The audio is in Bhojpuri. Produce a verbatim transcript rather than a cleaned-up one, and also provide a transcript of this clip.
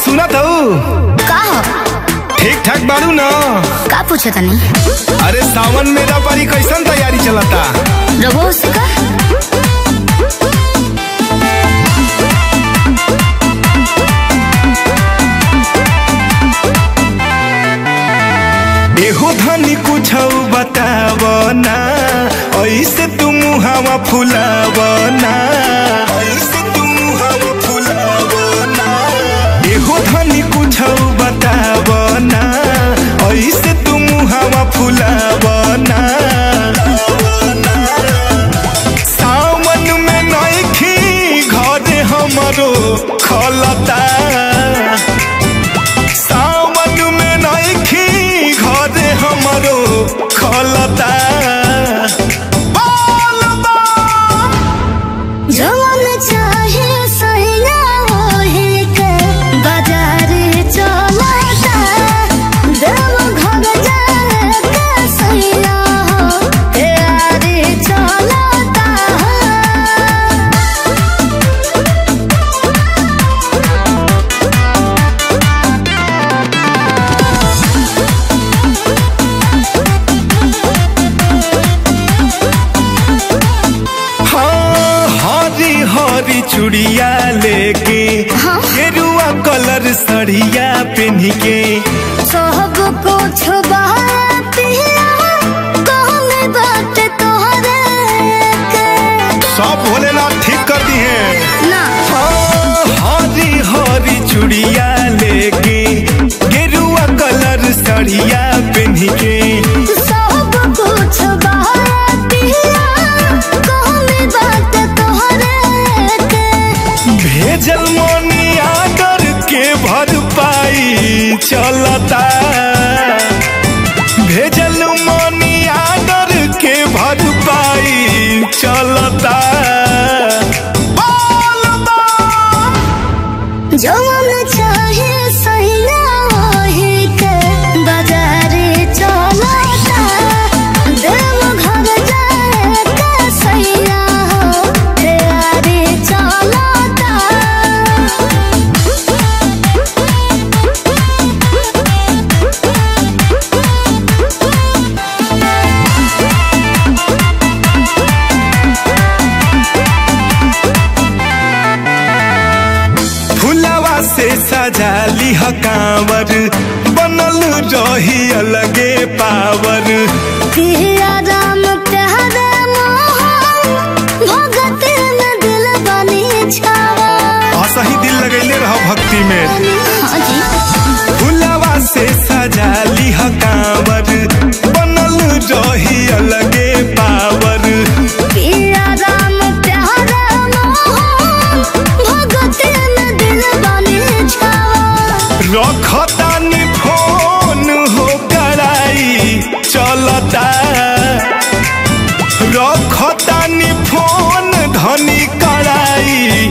सुना था का हो? ठीक ठाक बारू न? का पूछे तनी? अरे सावन मेरा पारी कैसन तैयारी चलता? रघु से का? एहो धनी कुछ बताव ना, ऐसे तुम हवा फुलाव ना, ऐसे तुम हवा फुलाव ना। एहो धनी कुछ बताव ना, ऐसे तुम हवा फुलाव ना। सावन में नइखी घरे हमरो खलता, हमरो खलता। जवन चाहे सैया ओहे के बाजार चलता, देव घर जाए के सैया हो प्यारे चलता। हरी चूड़िया लेके, गेरुआ कलर सड़िया पहन के, सब कुछ बातिया कहने बात तोहरे के। सब भोलेनाथ ठीक कर दी है ना। हरी हरी चूड़िया लेके, गेरुआ कलर सड़िया पहन के, सब कुछ बातिया कहने बात तोहरे के। भेजल मनी आकर के भरपाई चलता, भेजल मनी आकर के भरपाई चलता। जवन चाहे सैया ओहे के बाजार चलता, देव घर जाए के सैया हो प्यारे चलता। फुलवा से सजा लिह कांवर, बनल रही अलगे पावर। पिया राम प्यारे मोहन, भगत में दिल बनी छावा। असही दिल लगैले रह भक्ति में। हाँ जी। फुलवा से सजा लिह कांवर, बनल रही अलगे पावर। पिया राम प्यारे मोहन, भगत में दिल बनी छावा। रखतानी फोन हो कराई चलता, रखतानी फोन धनी कराई